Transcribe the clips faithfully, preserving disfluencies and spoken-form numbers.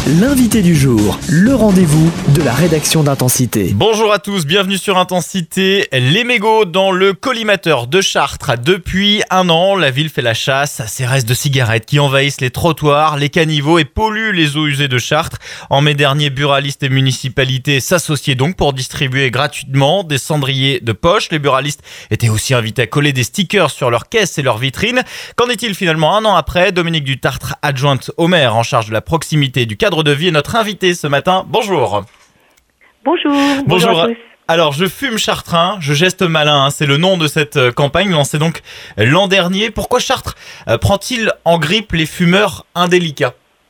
L'invité du jour, le rendez-vous de la rédaction d'Intensité. Bonjour à tous, bienvenue sur Intensité. Les mégots dans le collimateur de Chartres. Depuis un an, la ville fait la chasse à ces restes de cigarettes qui envahissent les trottoirs, les caniveaux et polluent les eaux usées de Chartres. En mai dernier, buralistes et municipalités s'associaient donc pour distribuer gratuitement des cendriers de poche. Les buralistes étaient aussi invités à coller des stickers sur leurs caisses et leurs vitrines. Qu'en est-il finalement un an après? Dominique Dutartre, adjointe au maire en charge de la proximité et du cadre de vie, est notre invité ce matin. Bonjour. Bonjour. Bonjour. Bonjour à tous. Alors, je fume chartrain, je geste malin, hein, c'est le nom de cette campagne lancée donc l'an dernier. Pourquoi Chartres euh, prend-il en grippe les fumeurs indélicats ?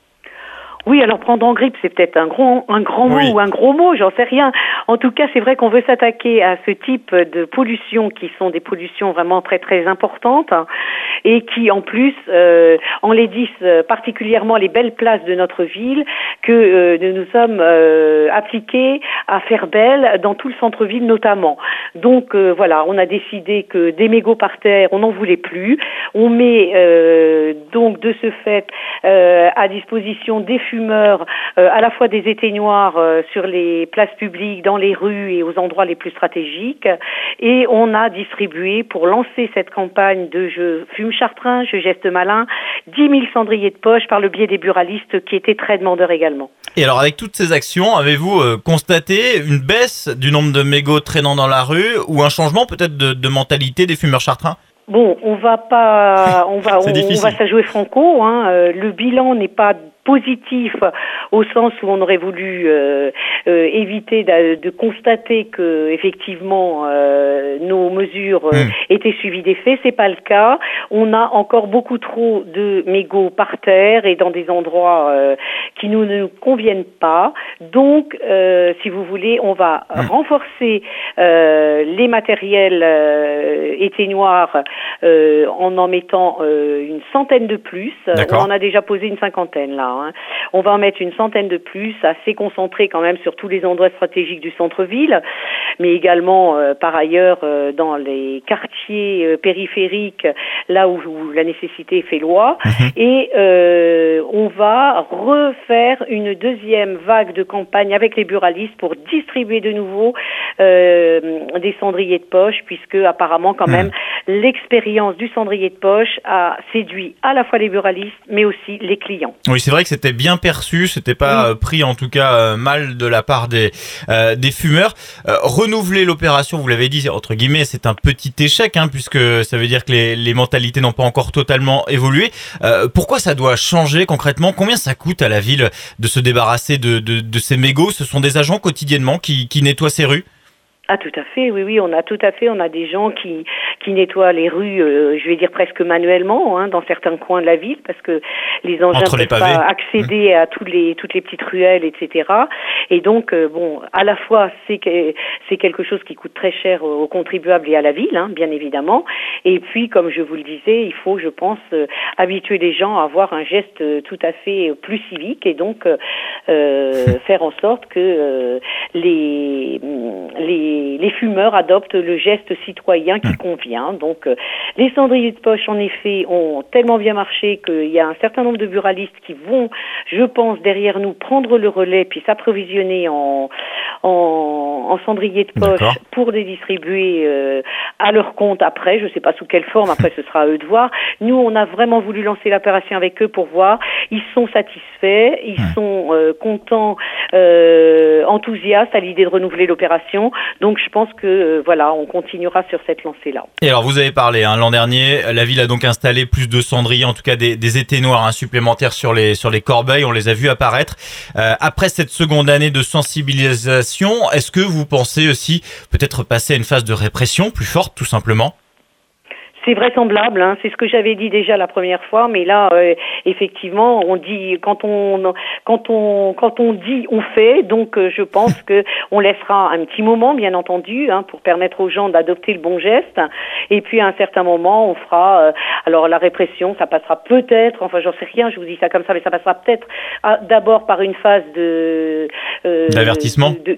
Oui, alors prendre en grippe, c'est peut-être un grand, un grand mot Oui. ou un gros mot, j'en sais rien. En tout cas, c'est vrai qu'on veut s'attaquer à ce type de pollutions qui sont des pollutions vraiment très très importantes hein, et qui en plus euh, enlaidissent particulièrement les belles places de notre ville que euh, nous nous sommes euh, appliqués à faire belle dans tout le centre-ville notamment. Donc euh, voilà, on a décidé que des mégots par terre, on n'en voulait plus. On met euh, donc de ce fait euh, à disposition des fumeurs fumeurs, euh, à la fois des éteignoirs euh, sur les places publiques, dans les rues et aux endroits les plus stratégiques. Et on a distribué, pour lancer cette campagne de je fume chartrain, je geste malin, dix mille cendriers de poche par le biais des buralistes qui étaient très demandeurs également. Et alors, avec toutes ces actions, avez-vous euh, constaté une baisse du nombre de mégots traînant dans la rue ou un changement peut-être de, de mentalité des fumeurs chartrains ? Bon, on va pas, on va, on, on va ça jouer franco. Hein. Euh, le bilan n'est pas positif au sens où on aurait voulu euh, euh, éviter de, de constater que effectivement euh, nos mesures euh, mmh. étaient suivies des faits. C'est pas le cas. On a encore beaucoup trop de mégots par terre et dans des endroits euh, qui nous ne nous conviennent pas. Donc, euh, si vous voulez, on va mmh. renforcer euh, les matériels euh, éteignoirs euh, en en mettant euh, une centaine de plus. D'accord. On en a déjà posé une cinquantaine là. Hein. On va en mettre une centaine de plus, assez concentrés quand même sur tous les endroits stratégiques du centre-ville, mais également euh, par ailleurs euh, dans les quartiers euh, périphériques, là où, où la nécessité fait loi. Mmh. Et euh, on va refaire une deuxième vague de campagne avec les buralistes pour distribuer de nouveau euh, des cendriers de poche, puisque apparemment quand même mmh. l'expérience du cendrier de poche a séduit à la fois les buralistes, mais aussi les clients. Oui, c'est vrai que c'était bien perçu, c'était pas mmh. pris en tout cas euh, mal de la part des euh, des fumeurs. Euh, renouveler l'opération, vous l'avez dit, entre guillemets, c'est un petit échec, hein, puisque ça veut dire que les, les mentalités n'ont pas encore totalement évolué. Euh, pourquoi ça doit changer concrètement ? Combien ça coûte à la ville de se débarrasser de, de, de ces mégots ? Ce sont des agents quotidiennement qui, qui nettoient ces rues ? Ah, tout à fait, oui, oui, on a tout à fait, on a des gens qui qui nettoient les rues, euh, je vais dire presque manuellement, hein, dans certains coins de la ville, parce que les engins ne peuvent pas accéder mmh. à toutes les toutes les petites ruelles, et cetera. Et donc, euh, bon, à la fois c'est que, c'est quelque chose qui coûte très cher aux contribuables et à la ville, hein, bien évidemment. Et puis, comme je vous le disais, il faut, je pense, euh, habituer les gens à avoir un geste tout à fait plus civique et donc euh, faire en sorte que euh, les les les fumeurs adoptent le geste citoyen qui convient. Donc, euh, les cendriers de poche, en effet, ont tellement bien marché qu'il y a un certain nombre de buralistes qui vont, je pense, derrière nous, prendre le relais puis s'approvisionner en, en, en cendriers de poche D'accord. pour les distribuer euh, à leur compte après. Je ne sais pas sous quelle forme, après ce sera à eux de voir. Nous, on a vraiment voulu lancer l'opération avec eux pour voir. Ils sont satisfaits, ils mmh. sont euh, contents, euh, enthousiastes à l'idée de renouveler l'opération. Donc je pense que euh, voilà, on continuera sur cette lancée-là. Et alors vous avez parlé, hein, l'an dernier, la ville a donc installé plus de cendriers, en tout cas des, des éteignoirs hein, supplémentaires sur les sur les corbeilles. On les a vus apparaître. Euh, après cette seconde année de sensibilisation, est-ce que vous pensez aussi peut-être passer à une phase de répression plus forte, tout simplement ? C'est vraisemblable, hein, c'est ce que j'avais dit déjà la première fois, mais là, euh, effectivement, on dit quand on quand on quand on dit, on fait. Donc, euh, je pense que on laissera un petit moment, bien entendu, hein, pour permettre aux gens d'adopter le bon geste. Et puis, à un certain moment, on fera. Euh, alors, la répression, ça passera peut-être. Enfin, j'en sais rien. Je vous dis ça comme ça, mais ça passera peut-être à, d'abord par une phase de euh, d'avertissement. De, de,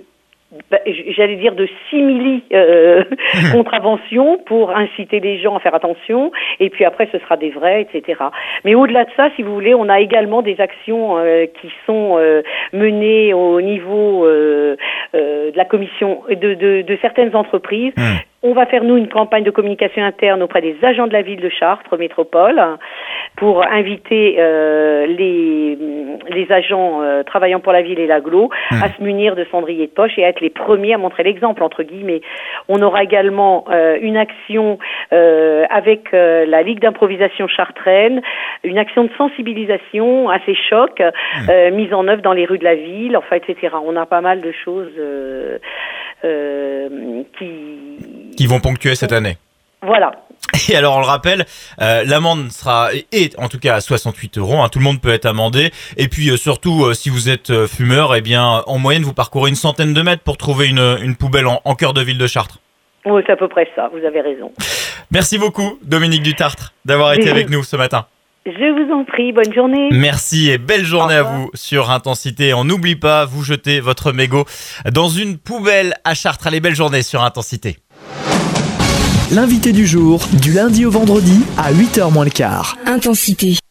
j'allais dire de simili euh, contraventions pour inciter les gens à faire attention, et puis après ce sera des vrais, et cetera. Mais au-delà de ça, si vous voulez, on a également des actions euh, qui sont euh, menées au niveau euh, euh, de la commission de, de, de certaines entreprises. Mmh. On va faire, nous, une campagne de communication interne auprès des agents de la ville de Chartres Métropole pour inviter euh, les, les agents euh, travaillant pour la ville et l'agglo mmh. à se munir de cendriers de poche et à être les premiers à montrer l'exemple, entre guillemets. On aura également euh, une action euh, avec euh, la Ligue d'improvisation chartraine, une action de sensibilisation à ces chocs mmh. euh, mise en œuvre dans les rues de la ville, enfin, et cetera. On a pas mal de choses euh, euh, qui... qui vont ponctuer cette année. Voilà. Et alors, on le rappelle, euh, l'amende sera, est en tout cas à soixante-huit euros. Hein, tout le monde peut être amendé. Et puis, euh, surtout, euh, si vous êtes euh, fumeur, eh bien, en moyenne, vous parcourez une centaine de mètres pour trouver une, une poubelle en, en cœur de ville de Chartres. Oui, c'est à peu près ça. Vous avez raison. Merci beaucoup, Dominique Dutartre, d'avoir été avec nous ce matin. Je vous en prie, bonne journée. Merci et belle journée à vous sur Intensité. On n'oublie pas, vous jetez votre mégot dans une poubelle à Chartres. Allez, belle journée sur Intensité. L'invité du jour, du lundi au vendredi à huit heures moins le quart. Intensité.